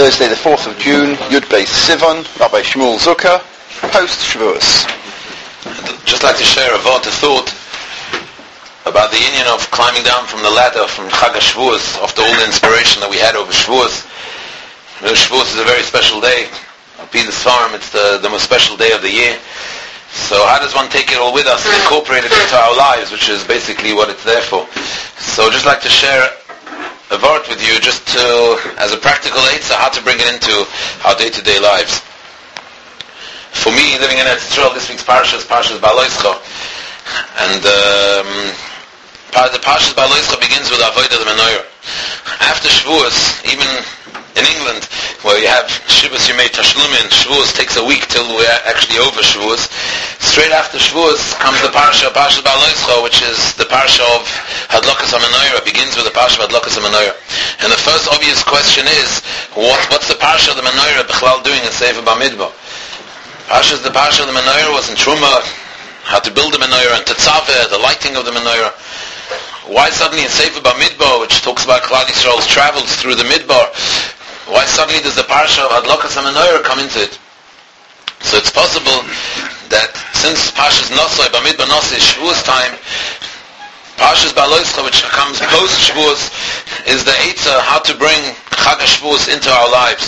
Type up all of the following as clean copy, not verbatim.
Thursday the 4th of June, Yud Beis Sivan, Rabbi Shmuel Zucker, post Shavuos. I'd just like to share a thought about the union of climbing down from the ladder from Chag HaShavuos after all the inspiration that we had over Shavuos. You know, Shavuos is a very special day. Al Pi the Sfarim, it's the most special day of the year. So how does one take it all with us and incorporate it into our lives, which is basically what it's there for. So I'd just like to share a word with you just to, as a practical aid, so how to bring it into our day-to-day lives. For me, living in Eretz Yisrael, this week's Parsha is Ba'al Oischa. And the Parsha Ba'al Oischa begins with Avodah the Menorah. After Shavuos, even in England, where you have Shabbos Yemei Tashlumin, Shavuos takes a week till we're actually over Shavuos. Straight after Shavuos comes the Parsha Ba'al Oischa, which is the Parsha of Hadlakas HaMenorah. Begins with the Parsha of Hadlakas HaMenorah. And the first obvious question is, what's the Parsha of the Menorah B'chlal doing in Sefer Bamidbar? The Parsha of the Menorah was in Truma, how to build the Menorah, and Tetzaveh, the lighting of the Menorah. Why suddenly in Sefer Bamidbar, which talks about Klal Yisrael's travels through the Midbar, why suddenly does the Parsha of Hadlakas HaMenorah come into it? So it's possible that since Parshas Nosai, Bamidbar Nosai is Shavuos time, Parshas Ba'al Oischa, which comes post Shavuos, is the Eitzah how to bring Chag HaShavuos into our lives.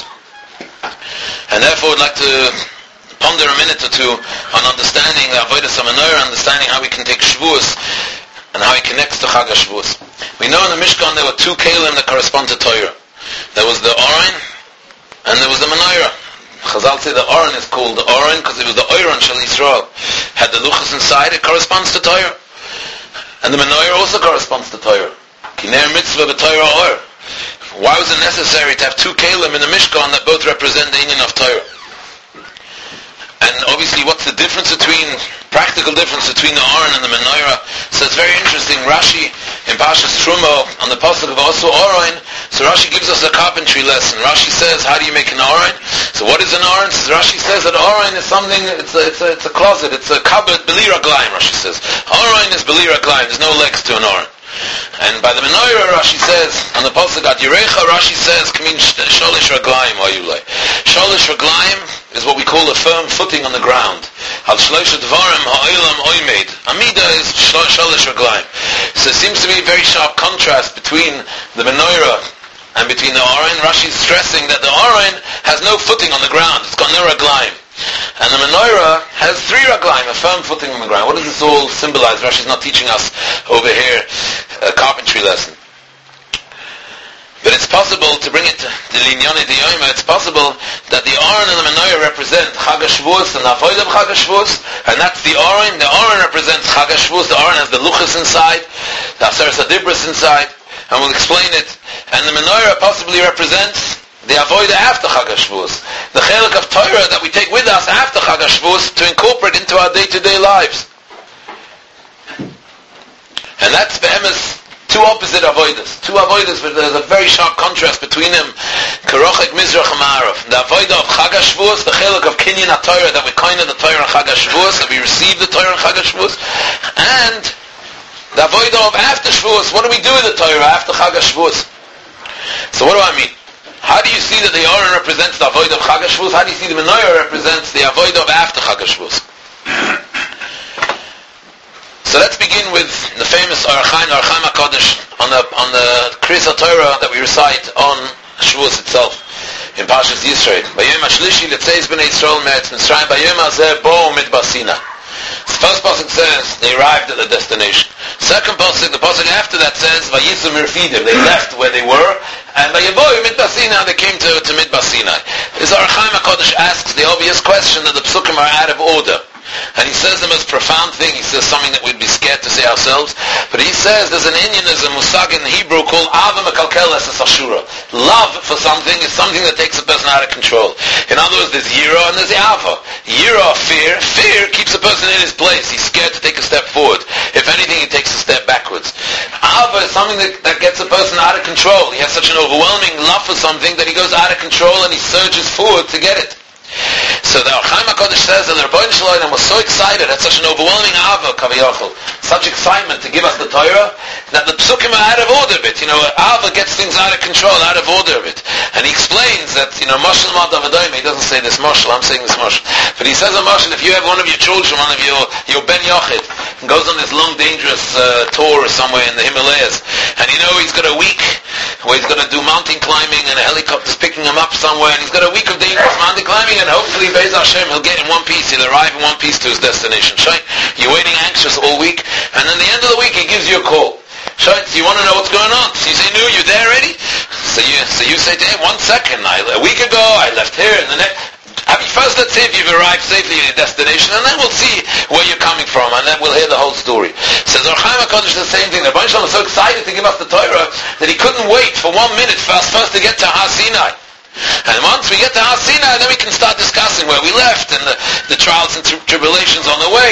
And therefore I'd like to ponder a minute or two on understanding the Avodah HaMenorah, understanding how we can take Shavuos and how it connects to Chag HaShavuos. We know in the Mishkan there were two kelim that correspond to Torah. There was the Oren and there was the Menorah. Chazal say the Oren is called the Oren because it was the Oren Shel Yisrael. Had the Luchas inside, it corresponds to Torah. And the Menorah also corresponds to Torah. Kiner mitzvah b'Torah or. Why was it necessary to have two kelim in the Mishkan that both represent the union of Torah? And obviously, what's the practical difference between the Oren and the Menorah? So it's very interesting. Rashi, in Parshas Truma, on the pasuk of also Oren, so Rashi gives us a carpentry lesson. Rashi says, how do you make an Oren? So what is an Oren? So Rashi says that Oren is something, it's a closet, it's a cupboard, Beli Raglaim, Rashi says. Oren is Beli Raglaim, there's no legs to an Oren. And by the Menorah, Rashi says, on the pasuk Ad Yirecha, Rashi says, Kamin Sholish Raglaim Ayulei. Sholish Raglaim is what we call a firm footing on the ground. Al Shloisha Dvarim Ha'olam Oimed. Amida is Sholish Raglaim. So it seems to be a very sharp contrast between the Menorah and between the Oren. Rashi is stressing that the Oren has no footing on the ground. It's got no Raglaim. And the Menorah has three Raglaim, a firm footing on the ground. What does this all symbolize? Rashi is not teaching us over here a carpentry lesson. But it's possible to bring it to the Linyane Diyoma, it's possible that the Oren and the Menorah represent Chag HaShavuos and the Avodah of Chag HaShavuos, and that's the Oren. The Oren represents Chag HaShavuos. The Oren has the Luchas inside, the Aseres HaDibros inside, and we'll explain it. And the Menorah possibly represents the Avodah after Chag HaShavuos, the Chelik of Torah that we take with us after Chag HaShavuos to incorporate into our day-to-day lives. And that's Be'emes two opposite avodas. Two avodas, but there's a very sharp contrast between them. Karochek Mizrach Ma'arav. The avodah of Chag HaShavuos, the Chelik of Kinyan HaTorah, that we kind of the Torah on Chag HaShavuos, that we receive the Torah on Chag HaShavuos, and the avodah of after Shavuos. What do we do with the Torah after Chag HaShavuos? So what do I mean? How do you see that the Oren represents the avodah of Chag HaShavuos? How do you see the Menorah represents the avodah of after Chag HaShavuos? So let's begin with the famous Arachaim HaKodesh on the Kriyas HaTorah that we recite on Shavuos itself in Parshas Yisro. Bayom HaShlishi Letzeis Bnei Yisrael Me'etz Mitzrayim Bayom Hazeh Bo'u Midbar Sinai. The first pasuk says they arrived at the destination. Second pasuk, the pasuk after that says Vayitzu Mirfidim. They left where they were, and Vayevoyu Midbar Sinai, they came to Midbar Sinai. This Arachaim HaKodesh asks the obvious question that the psukim are out of order. And he says the most profound thing. He says something that we'd be scared to say ourselves. But he says there's an Indian, there's a musag in Hebrew called Ava Mekalkel Es Ashura. Love for something is something that takes a person out of control. In other words, there's Yira and there's Ava. Yira, fear. Fear keeps a person in his place. He's scared to take a step forward. If anything, he takes a step backwards. Ava is something that gets a person out of control. He has such an overwhelming love for something that he goes out of control and he surges forward to get it. So the Arachaim HaKodesh says that the Rebbeinu Shalom was so excited, had such an overwhelming ava, kaviyachol, such excitement to give us the Torah, that the psukim are out of order a bit. Ava gets things out of control, out of order a bit. And he explains that, Mashal Madavadayim, he doesn't say this Mashal, I'm saying this Mashal. But he says a Mashal, if you have one of your children, one of your Ben Yochid, and goes on this long, dangerous tour somewhere in the Himalayas, and he's got a week where he's going to do mountain climbing, and a helicopter's picking him up somewhere, and he's got a week of dangerous mountain climbing, and hopefully, Be'ez Hashem, he'll get in one piece, he'll arrive in one piece to his destination. Right? You're waiting anxious all week, and then the end of the week he gives you a call. So you want to know what's going on? So you say, no, you're there already? So you say to him, 1 second, a week ago I left here, and the next... First, let's see if you've arrived safely at your destination, and then we'll see where you're coming from, and then we'll hear the whole story. Says Or Chaim HaKadosh the same thing. The Rebbeinu Shalom was so excited to give us the Torah that he couldn't wait for 1 minute for us first to get to Har Sinai. And once we get to Har Sinai, then we can start discussing where we left and the trials and tribulations on the way.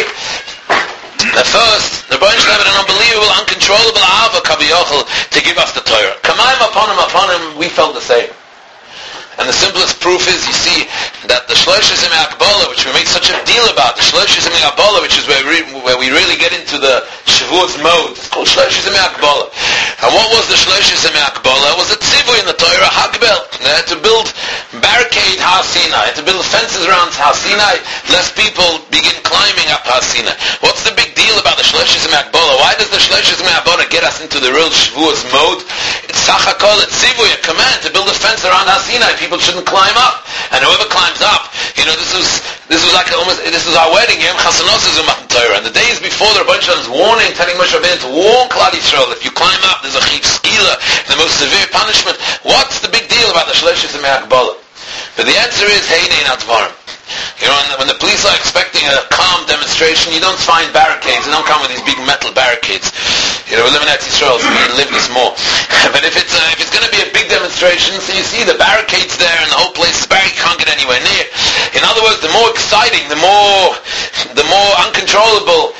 At first, the Rebbeinu Shalom had an unbelievable, uncontrollable ahava kaviyachol to give us the Torah. Kamayim upon him, we felt the same. And the simplest proof is, you see, that the Shloshis Yemei Hakbala, which we make such a deal about, the Shloshis Yemei Hakbala, which is where we really get into the Shavuos mode, it's called Shloshis Yemei Hakbala. And what was the Shloshis Yemei Hakbala? It was a tzivui in the Torah, Hagbel. They had to build barricade Har Sinai, had to build fences around Har Sinai, lest people begin climbing up Har Sinai. What's the big deal about the Shloshis Yemei Hakbala? Why does the Shloshis Yemei Hakbala get us into the real Shavuos mode? It's Sachakol, it's tzivui, a command to build a fence around Har Sinai. People shouldn't climb up, and whoever climbs up, this was like this was our wedding, Yom Chasanos is Matan Torah, and the days before the Rebbeinu Shalom is warning, telling Moshe Rabbeinu to warn Klal Yisrael, if you climb up, there's a chif skila, the most severe punishment. What's the big deal about the Shloshis Yemei Hakbala? But the answer is Heinei Advarim. When the police are expecting a calm demonstration, you don't find barricades. They don't come with these big metal barricades. We live in Eretz Yisrael, so we live this more. But if it's going to be a big demonstration, so you see the barricades there, and the whole place is barricaded, can't get anywhere near. In other words, the more exciting, the more uncontrollable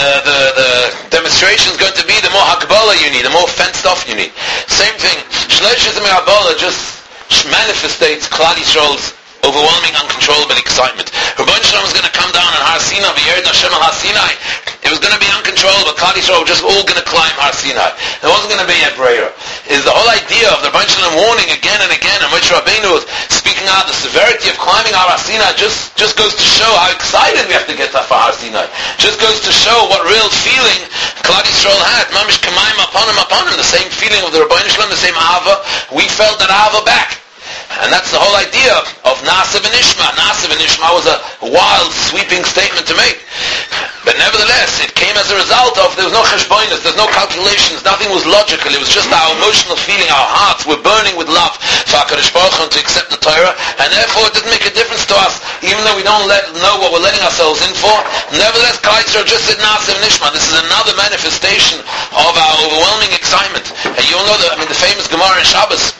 the demonstration is going to be, the more Hakbala you need, the more fenced off you need. Same thing. Shloshis Yemei Hakbala just manifestates Klal Yisrael's overwhelming, uncontrollable excitement. Rebbeinu Shalom was going to come down on Har Sinai, v'yered Hashem al Har Sinai. It was going to be uncontrollable. Klal Yisrael were just all going to climb Har Sinai. There wasn't going to be a breira. Is the whole idea of the Rebbeinu Shalom warning again and again, and Moshe Rabbeinu was speaking out the severity of climbing Har Sinai, just goes to show how excited we have to get to Har Sinai. Just goes to show what real feeling Klal Yisrael had. Mamish kamayim upon him, the same feeling of the Rebbeinu Shalom, the same ahava. We felt that ahava back. And that's the whole idea of Na'aseh v'nishma. Na'aseh v'nishma was a wild, sweeping statement to make. But nevertheless, it came as a result of, there was no cheshbonos, there's no calculations, nothing was logical. It was just our emotional feeling, our hearts were burning with love for HaKadosh Baruch Hu to accept the Torah, and therefore it didn't make a difference to us, even though we don't know what we're letting ourselves in for. Nevertheless, Klal Yisrael just said Na'aseh v'nishma. This is another manifestation of our overwhelming excitement. And you'll know the famous Gemara in Shabbos,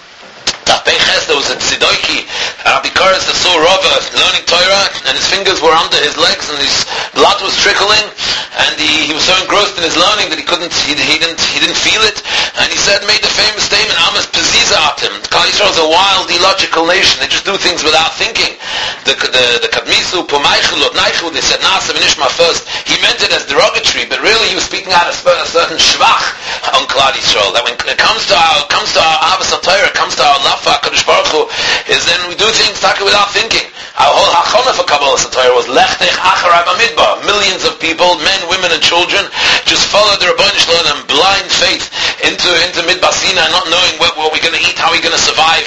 there was a tzidoki, Rabbi Koros that saw Rava learning Torah, and his fingers were under his legs, and his blood was trickling, and he was so engrossed in his learning that he didn't feel it, and he made the famous statement, Amas Peziza Atim. Klal Yisrael is a wild, illogical nation. They just do things without thinking. The Kadmisu, Pumaychu, Lotnaychu, they said Na'aseh v'nishma first. He meant it as derogatory, but really he was speaking out a certain shvach on Klal Yisrael, that when it comes to our Avos HaTorah, comes to our love for HaKadosh Baruch Hu, is then we do things without thinking. Our whole hachana for Kabbalah Torah was Lechtech Acharei Bamidbar. Millions of people, men, women, and children, just followed the Rebbeinu Shalom in blind faith into Midbar Sinai, not knowing what we're going to eat, how we're going to survive.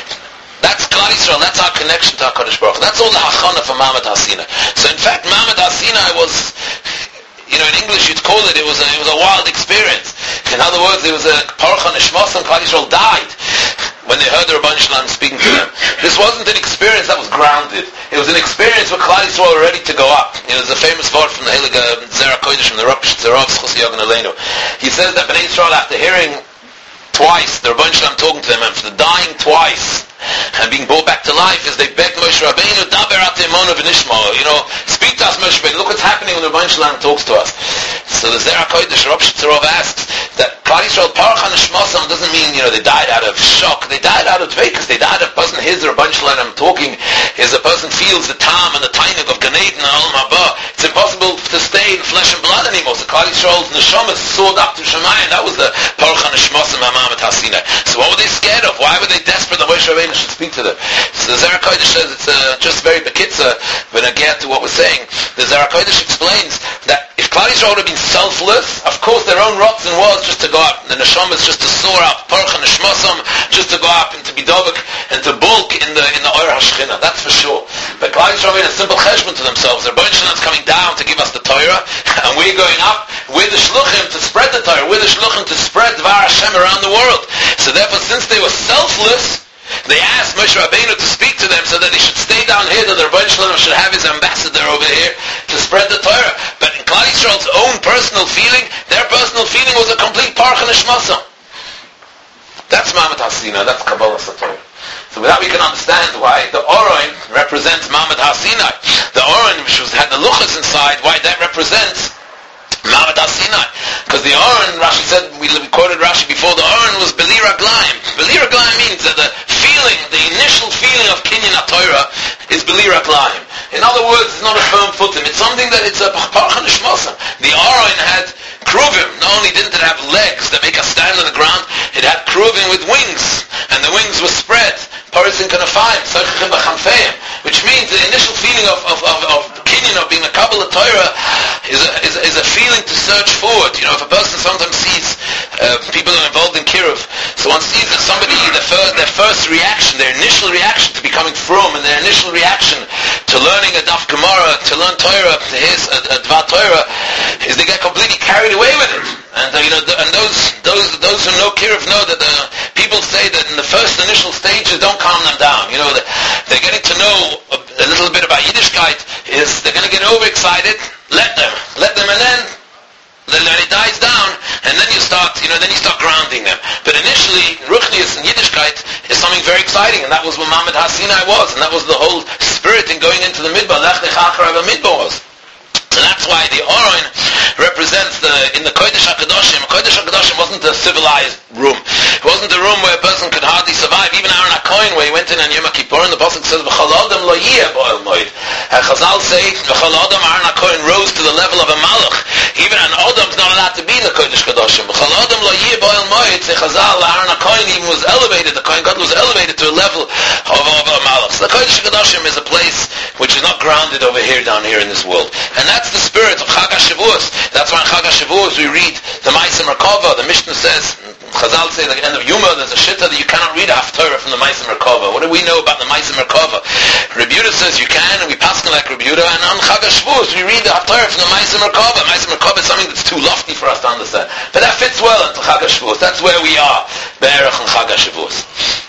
That's Klal Yisrael. That's our connection to HaKadosh Baruch Hu. That's all the hachana for Ma'amad Har Sinai. So in fact, Ma'amad Har Sinai was, in English you'd call it was a wild experience. In other words, it was a Paruch HaNishmos, and Klal Yisrael died when they heard the Rebbeinu Shalom speaking to them. This wasn't an experience that was grounded. It was an experience where Klal Yisrael were ready to go up. There's a famous word from the Heilige Zera Kodesh, from the Rav Tzchus Yogan Aleinu. He says that Bnei Yisrael, after hearing twice the Rebbeinu Shalom talking to them, and after dying twice and being brought back to life, is they begged Moshe Rabbeinu, Daber atemonu v'nishma, speak to us, Moshe Rabbeinu. Look what's happening when the Rebbeinu Shalom talks to us. So the Zera Kodesh, Rav Tzchus asks that Klal Yisrael Paruch HaNishmosam doesn't mean they died out of shock. They died out of dveikus. They died of person his or a bunch of I'm talking is a person feels the tam and the tainug of Gan Eden and Olam Haba. It's impossible to stay in flesh and blood anymore. So Klal Yisrael's neshamas soared up to Shemayim. That was the Paruch HaNeshmosim HaMamat HaSinai. So what were they scared of? Why were they desperate that Moshe Rabbeinu should speak to them? So the Zohar Kodesh says, it's just very bekitza, when I get to what we're saying, the Zohar Kodesh explains that if Klal Yisrael would have been selfless, of course their own rotzen was just to go up, the neshamas just to soar up, Paruch HaNeshmosim, just to go up and to be dovek and to bulk in the Or HaShechina. That's for sure. But Klal Yisrael made a simple cheshbon to themselves. Their Rebbeinu Shalom is coming down to give us the Torah, and we're going up. We're the shluchim to spread the Torah. We're the shluchim to spread Dvar Hashem around the world. So therefore, since they were selfless, they asked Moshe Rabbeinu to speak to them so that he should stay down here, that the Rebbeinu Shalom should have his ambassador over here to spread the Torah. But in Klal Yisrael's own personal feeling, their personal feeling was a complete Paruch HaNeshmosim. That's Ma'amat HaSinai. That's Kabbalah Satorah. So with that we can understand why the Oron represents Ma'amat HaSinai. The Oron, which had the luchas inside, why that represents Ma'amat HaSinai. Because the Oron, Rashi said, we quoted Rashi before, the Oron was Beli Raglayim. Beli Raglayim means that the feeling, the initial feeling of Kinyan HaTorah is Beli Raglayim. In other words, it's not a firm footing. It's something that it's a Paruch HaNeshmosim. The Oron had kruvim. Not only didn't it have legs that make us stand on the ground, it had kruvim with wings. And the wings were spread. Parisin Kanafayim, Tzarchim B'chamfeim. Which means the initial feeling of Kinyan, of being a Kabbalah Torah, is a feeling to search forward. You know, if a person sometimes sees people who are involved in Kiruv, so one sees that somebody, their first reaction, their initial reaction to becoming frum, and their initial reaction to learning a Daf Gemara, to learn Torah, to hear a Dvar Torah, is they get completely carried away with it. And and those who know Kiruv know that people say that in the first initial stages don't calm them down. You know, they're getting to know a little bit about Yiddishkeit. Is they're going to get overexcited. Let them, and then it dies down, and then you start grounding them. But initially, Ruchnius and Yiddishkeit is something very exciting, and that was what Ma'amat HaSinai was, and that was the whole spirit in going into the Midbar. Lech Lecha Acharav HaMidbar was. And that's why the Oron represents in the Kodesh HaKadoshim. Kodesh HaKadoshim wasn't a civilized room. It wasn't a room where a person could hardly survive. Even Aaron HaKohen, where he went in on Yom Kippur, and the Pasuk says, V'chol Adam lo yiyeh bo'el moed. And Chazal say, V'chol Adam, Aaron HaKohen rose to the level of a malach. Even an Adam's not allowed to be in the Kodesh HaKadoshim. V'chol Adam lo yiyeh bo'el moed. Say Chazal, Aaron HaKohen even was elevated. The Kohen God was elevated to a level of a malach. So the Kodesh HaKadoshim is a place which is not grounded over here, down here in this world. And that's the spirit of Chag HaShavuos. That's why in Chag HaShavuos we read the Ma'aseh Merkava. The Mishnah says, Chazal say at the end of Yuma, there's a shitta that you cannot read a Haftarah from the Ma'aseh Merkava. What do we know about the Ma'aseh Merkava? Rabbi Yehuda says you can, and we paskin like Rabbi Yehuda, and on Chag HaShavuos we read the Haftarah from the Ma'aseh Merkava. Ma'aseh Merkava is something that's too lofty for us to understand. But that fits well into Chag HaShavuos. That's where we are, Be'erach and Chag HaShavuos.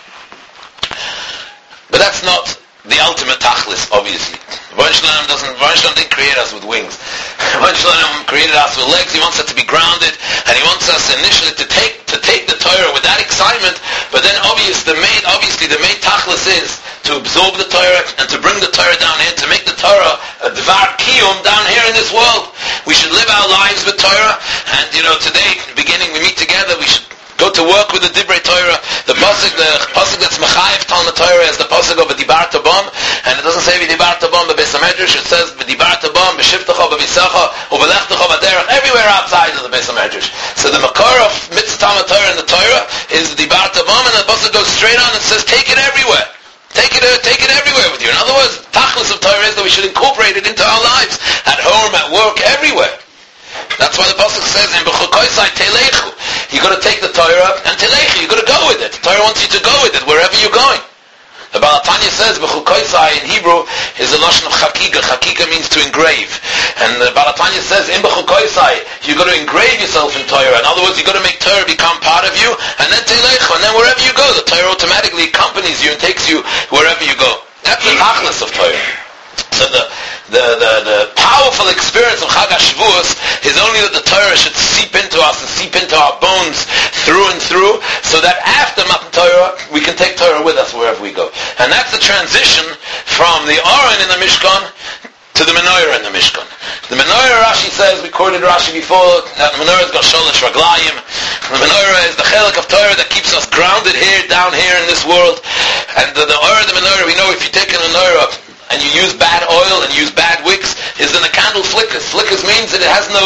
But that's not the ultimate tachlis, obviously. Rebbeinu Shalom didn't create us with wings. Rebbeinu Shalom created us with legs. He wants us to be grounded, and he wants us initially to take the Torah with that excitement. But then, obviously, the main tachlis is to absorb the Torah and to bring the Torah down here, to make the Torah a dvar kiyum down here in this world. We should live our lives with Torah, and today, in the beginning, we meet together. We should go to work with the Divrei Torah. The pasuk that's Mechayev Talmud Torah is the pasuk of V'dibarta bam, and it doesn't say V'dibarta bam b'Beis HaMedrash. It says V'dibarta bam b'Shivtecha b'Visacha u'V'lechtecha b'Derech, everywhere outside of the Beis HaMedrash. So the makor of Mitzvah Talmud Torah in the Torah is V'dibarta bam, and the pasuk goes straight on and says take it everywhere. Take it everywhere with you. In other words, tachlis of Torah is that we should incorporate it into our lives, at home, at work, everywhere. That's why the pasuk says in B'chukoisai Telechu. You got to take the Torah and Telechu. You got to go with it. The Torah wants you to go with it wherever you're going. The Baal Tanya says B'chukoisai in Hebrew is a lashon of chakika. Chakika means to engrave, and the Baal Tanya says in B'chukoisai you got to engrave yourself in Torah. In other words, you got to make Torah become part of you, and then Telechu, and then wherever you go, the Torah automatically accompanies you and takes you wherever you go. That's the tachlis of Torah. So the powerful experience of Chag HaShavuos is only that the Torah should seep into us and seep into our bones through and through, so that after Matan Torah, we can take Torah with us wherever we go. And that's the transition from the Oron in the Mishkan to the Menorah in the Mishkan. The Menorah, Rashi says, we quoted Rashi before, that the Menorah is got Sholosh Raglayim. The Menorah is the chelik of Torah that keeps us grounded here, down here in this world. And the Or of the Menorah, we know if you take a Menorah and you use bad oil and use bad wicks, is then the candle flickers. Flickers means that it has no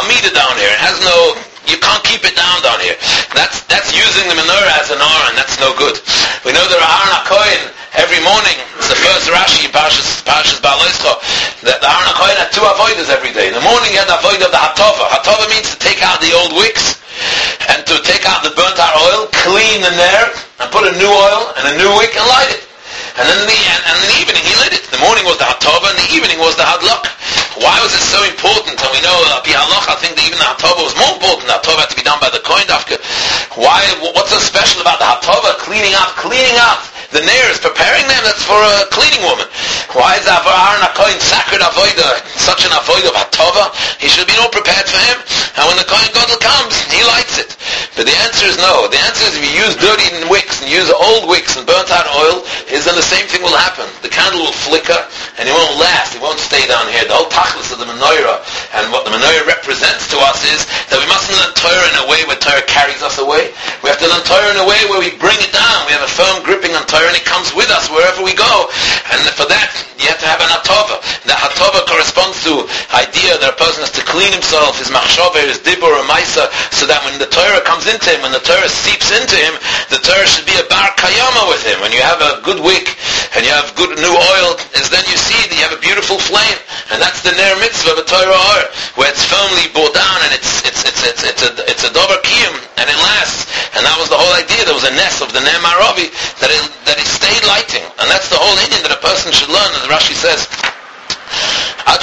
Almida down here. It has no, you can't keep it down here. That's using the menorah as an aron. That's no good. We know that Aharon HaKohen, every morning, it's the first Rashi in Parshas Baal Oischa, that the Aharon HaKohen had two avodas every day. In the morning he had the avodah of the Hatova. Hatova means to take out the old wicks, and to take out the burnt out oil, clean the ner, and put a new oil and a new wick and light it. And then in the evening he lit it. The morning was the Hatova and the evening was the Hadlok. Why was it so important? And we know Pi Halach, I think that even the Hatova was more important. The Hatova had to be done by the Kohen Dafka. Why? What's so special about the Hatova? Cleaning out the neirs, preparing them. That's for a cleaning woman. Why is that for Aharon HaKohen sacred avodah, such an avodah of Hatova? He should be all prepared for him. And when the Kohen Gadol comes, he lights it. But the answer is no. The answer is if you use dirty wicks and use old wicks and burnt out oil, is then the same thing will happen. The candle will flicker and it won't last. It won't stay down here. The whole tachlis of the menorah and what the menorah represents to us is that we mustn't learn Torah in a way where Torah carries us away. We have to learn Torah in a way where we bring it down. We have a firm gripping on Torah and it comes with us wherever we go. And for that, you have to have an hatova. The hatova corresponds to idea that a person has to clean himself, his machshava, his dibur, or maisa, so that when the Torah comes into him, when the Torah seeps into him, the Torah should be a bar kayama with him. When you have a good wick and you have good new oil, is then you see that you have a beautiful flame, and that's the ner mitzvah of a Torah or, where it's firmly brought down and it's a dover kiyum and it lasts. And that was the whole idea. There was a ness of the ner maravi that it stayed lighting, and that's the whole Indian that a person should learn. As Rashi says, a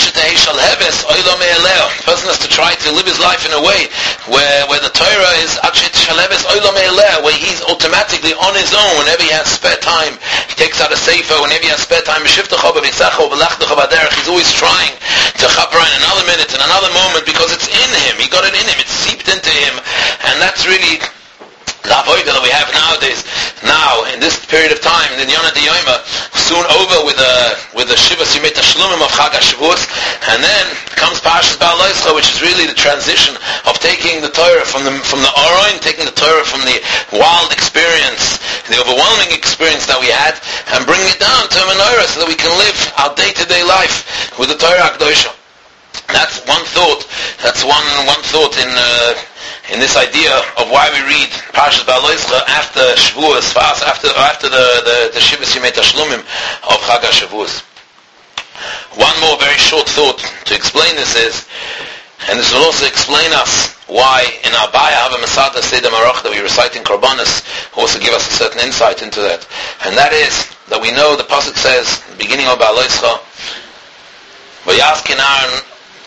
person has to try to live his life in a way where the Torah is where he's automatically on his own. Whenever he has spare time, he takes out a sefer. Whenever he has spare time, he's always trying to chapra in another minute and another moment, because it's in him. He got it in him. It's seeped into him, and that's really the avodah that we have nowadays. Now, in this period of time, the Yonah D'Yoma, soon over with the Shivas Yimei Tashlumim of Chag HaShavuos, and then comes Parshas Baal Oischa, which is really the transition of taking the Torah from the Aron, taking the Torah from the wild experience, the overwhelming experience that we had, and bringing it down to a menorah so that we can live our day-to-day life with the Torah HaKadoshah. That's one thought. That's one thought in this idea of why we read Parshas Baal Oischa after Shavuos, after the Shivas Yimei Tashlumim of Chag HaShavuos. One more very short thought to explain this is, and this will also explain us why in our Baya Hava Masada Seder Marach that we recite in Korbanos also give us a certain insight into that. And that is that we know the pasuk says, the beginning of Baal Oischa, Vayaskin Aaron,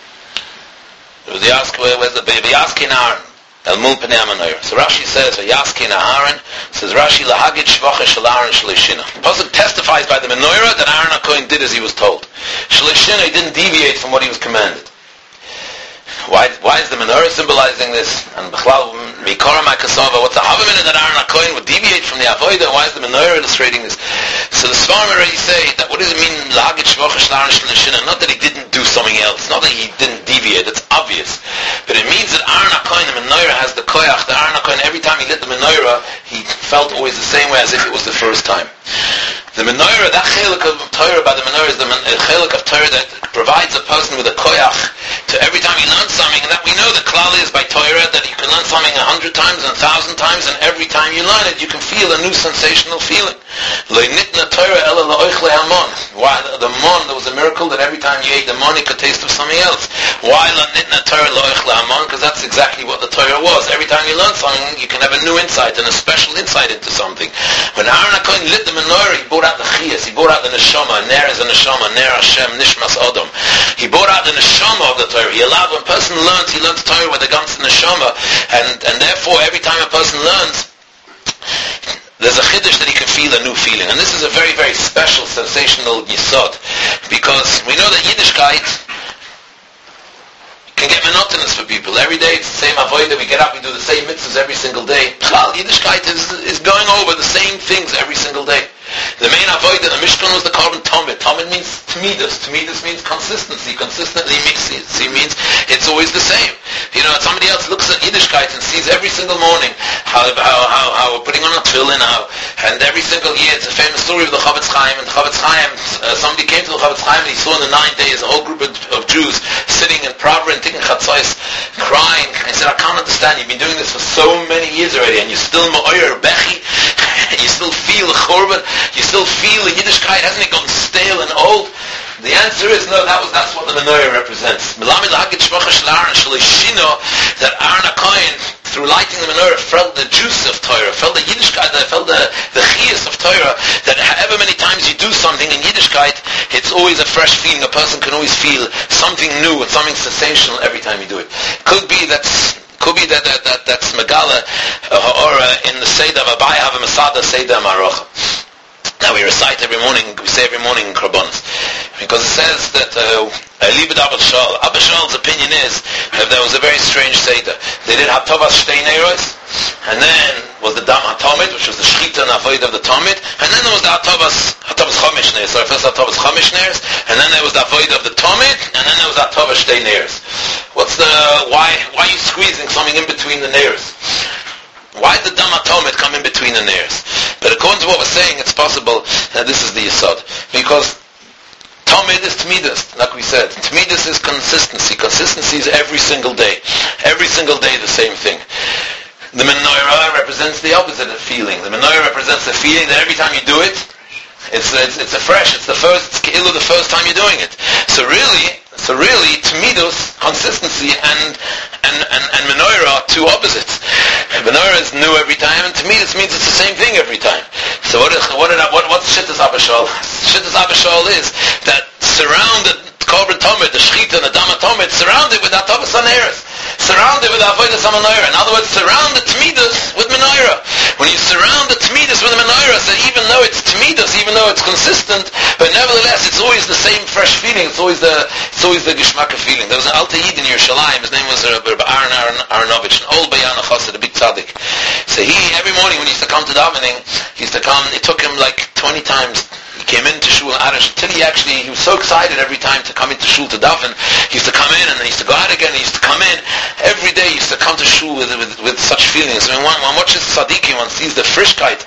where's the Vayaskin Aaron El Mul Pnei HaMenorah. So Rashi says, Vayaskin Aaron, says Rashi, Lahagid Shvacha Shel Aaron Shleishina. The pasuk testifies by the menorah that Aaron HaKohen did as he was told. Shleishina, he didn't deviate from what he was commanded. Why is the menorah symbolizing this? And B'chlal, Mikora Ma'kasava, what's the Havamina that Aaron HaKohen would deviate from the Avodah? Why is the menorah illustrating this? So the Svarim already say that what does it mean, Lahagid Shvacha Shel Aaron Shleishina? Not that he didn't do something else, not that he didn't deviate, it's obvious. But it means that Aaron HaKohen, the menorah, has the koyach, that Aaron HaKohen, every time he lit the menorah, he felt always the same way as if it was the first time. The menorah, that chelik of Torah by the menorah is the chelik of Torah that provides a person with a koyach to every time he learns something, and that we know the klali is by Torah that you can learn something 100 times and 1,000 times, and every time you learn it, you can feel a new sensational feeling. Why the mon, there was a miracle that every time you ate the mon, you could taste of something else. Why because that's exactly what the Torah was. Every time you learn something, you can have a new insight and a special insight into something. When Aaron HaKohen lit the menorah, he brought out the chiyas, he brought out the neshama. Ner is a neshama, ner Hashem, nishmas Adam. He brought out the neshama of the Torah. He allowed, when a person learns, he learns Torah with the gans neshama, and therefore every time a person learns, there's a chiddush that he can feel a new feeling. And this is a very, very special, sensational yisod, because we know that Yiddishkeit can get monotonous for people. Every day it's the same avodah, we get up, we do the same mitzvahs every single day. Yiddishkeit is going over the same things every single day. The main avodah, the Mishkan was the carbon Tamid. Tamid means Tamidus. Tamidus means consistency. Consistently mixing. It means it's always the same. You know, somebody else looks at Yiddishkeit and sees every single morning how we're putting on a tefillin, and every single year, it's a famous story of the Chavetz Chaim, and the Chavetz Chaim, somebody came to the Chavetz Chaim and he saw in the 9 days a whole group of Jews sitting in Pravra and taking Chatzos, crying. And he said, I can't understand, you've been doing this for so many years already, and you still ma'oyer bechi, you still feel the churban, you still feel the Yiddishkeit, hasn't it gone stale and old? The answer is no, that's what the menorah represents. That Aaron HaKohen, through lighting the menorah, felt the juice of Torah, felt the Yiddishkeit, felt the chiyus of Torah, that however many times you do something in Yiddishkeit, it's always a fresh feeling. A person can always feel something new and something sensational every time you do it. Could be that's Megala or in the Seder of Abai Hava Masada Seder Marocha. Now we recite every morning, we say every morning in Korbanos, because it says that Libed Abba Shal's opinion is that there was a very strange Seder. They did Hatovas Shtei Neiros, and then was the Dam HaTomid, which was the Shechita and Avoid of the Tomid, and then there was the Hatovas Chomish Neiros, sorry, first Hatovas Chomish Neiros, and then there was the Avoid of the Tomid, and then there was the Hatovas Shtei Neiros. Why are you squeezing something in between the Neiros? Why did the Dam HaTomid come in between the Neiros? But according to what we're saying, it's possible that this is the Yesod. Because Tomid is Tmidus, like we said. Tmidus is consistency. Consistency is every single day. Every single day the same thing. The menorah represents the opposite of feeling. The menorah represents the feeling that every time you do it, it's a fresh, it's the first time you're doing it. So really, Tmidus, consistency, and menorah are two opposites. Menorah is new every time, and Tmidus means it's the same thing every time. So what's Shittas Abba Shal? Shittas Abba Shal is that surrounded Korban Tomid, the Shechita and the Dam HaTomid, surrounded with Hatovas HaNeiros, surrounded with Avodas HaMenorah. In other words, surround the Tmidus with menorah. When you surround the Tmidus with a menorah, so even though it's Tmidus, even though it's consistent, but nevertheless it's always the same fresh feeling. It's always the Geshmaka feeling. There was an Alter Yid in Yerushalayim. His name was Rabbi Aaron Aronovich, an old Bayan Chassid, a big tzaddik. So he, every morning when he used to come to davening, it took him like 20 times. He came into Shul Arash until he was so excited every time to come into Shul to daven. He used to come in and then he used to go out again. He used to come in every day. He used to come to Shul with such feelings. I mean, one watches tzaddikim, one sees the frischkeit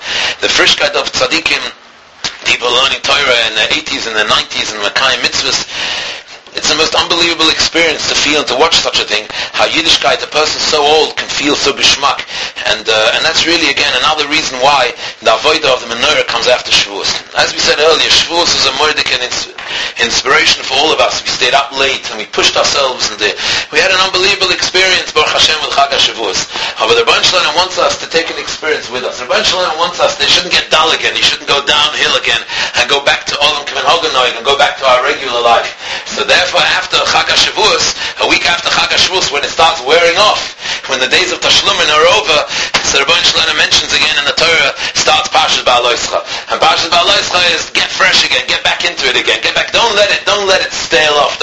of tzaddikim, people learning Torah in the 80s and the 90s and Mekayim mitzvahs. It's the most unbelievable experience to feel and to watch such a thing. How Yiddishkeit, a person so old, can feel so bishmak. And that's really, again, another reason why the avodah of the menorah comes after Shavuos. As we said earlier, Shavuos is a moedik and inspiration for all of us. We stayed up late and we pushed ourselves and we had an unbelievable experience, Baruch Hashem, with Chag HaShavuos. But the Rebbeinu Shalom wants us to take an experience with us. The Rebbeinu Shalom wants us, they shouldn't get dull again. You shouldn't go downhill again and go back to Olam Kivin Hoganoid and go back to our regular life. So therefore, after Chag HaShavuos, a week after Chag HaShavuos, when it starts wearing off, when the days of Tashlumin are over, so the Rebbeinu Shalom mentions again in the Torah, starts Parshas Ba'aloischa. And Parshas Ba'aloischa is get fresh again, get back into it again, get back, don't let it stale off,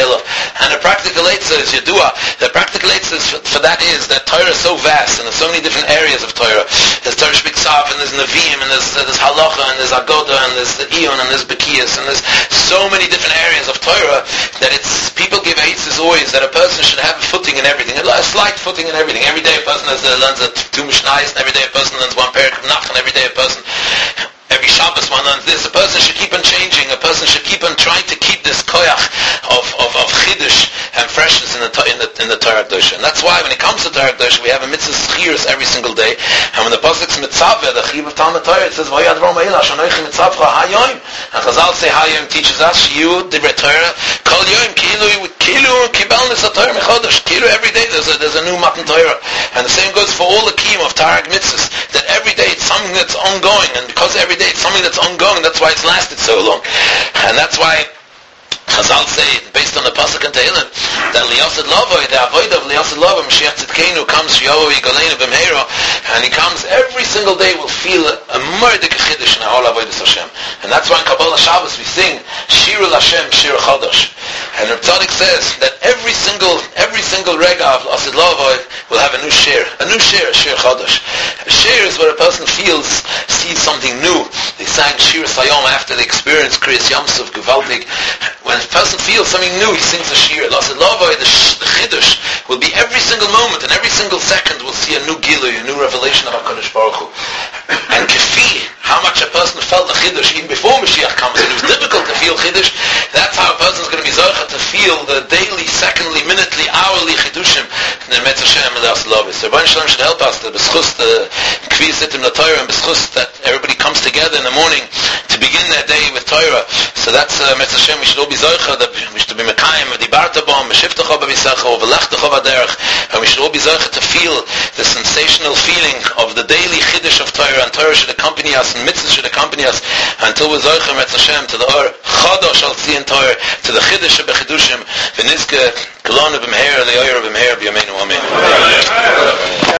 And the practical eitzah is Yadua. The practical eitzah for that is that Torah is so vast, and there's so many different areas of Torah. There's Torah Shbiksav, and there's Nevi'im, and there's Halacha, and there's Agoda, and there's the Eon, and there's Bekiyas, and there's so many different areas of Torah that people give eitzahs always that a person should have a footing in everything, a slight footing in everything. Every day a person learns two Mishnayos, and every day a person learns one parak of Nach, and every day a person, every Shabbos one learns this. A person should keep on changing. A person should keep on trying to keep this koyach of chiddush and freshness in the Torah Kedosha. And that's why when it comes to Torah Kedosha, we have a mitzvah schirus every single day. And when the pasuk's mitzaveh, the chiv of Talmud Torah, it says vayad rom eilah shanoichi mitzavcha hayoim. And Chazal say hayoim teaches us shiyu divrei Torah kol yoim kilu kibalnis haTorah mechodesh. Kilu every day there's a new matan Torah. And the same goes for all the kiyum of Torah mitzvahs. That every day it's something that's ongoing, and because every day it's something that's ongoing, that's why it's lasted so long. And that's why Chazal say, based on the pasuk in Tehillim, that Liyasid Lavoi, the avoid of Liyasid Lavoi, Mashiach Tzidkeinu comes Yovo Yigaleinu B'mheiro, and he comes every single day will feel a murdik chiddush in the whole avodas Hashem. And that's why in Kabbalah Shabbos we sing Shirul Hashem Shir Chodosh. And Reb Tzaddik says that every single rega of Liyasid Lavoi will have a new shir, Shir Chodosh. A shir is where a person sees something new. They sang Shir Sayom after they experienced Kriyas Yamsuf Gewaltig. when a person feels something new, he sings a shir. The Chiddush will be every single moment and every single second will see a new Gilui, a new revelation of HaKadosh Baruch Hu. And Kefi, how much a person felt the Chiddush even before Mashiach comes, and it was difficult to feel Chiddush, that's how a person is going to be Zocha to feel the daily, secondly, minutely, hourly Chiddushim in the Metz Hashem and the Asalavis. So Rabbi Shalom should help us, the B'schus, the Kvi Sitim La Torah, and B'schus that everybody comes together in the morning to begin their day with Torah. So that's Metz Hashem, we should all be Zocha, that we should be Mekayim, Dibarta Bom, Meshiftacha B'Visacha, V'Lechtecha V'Derech, and we should all be Zocha to feel the sensational feeling of the daily Chiddush of Torah, and Torah should accompany us, and mitzvahs should accompany us, until we're Zocha Metz Hashem, to the Or Chodosh Al Tzion Torah, to the Chiddush of Bechidushim, V'Nizke, Kelonu B'Meher, Le'oyer B'Meher, B'Yameinu Amen.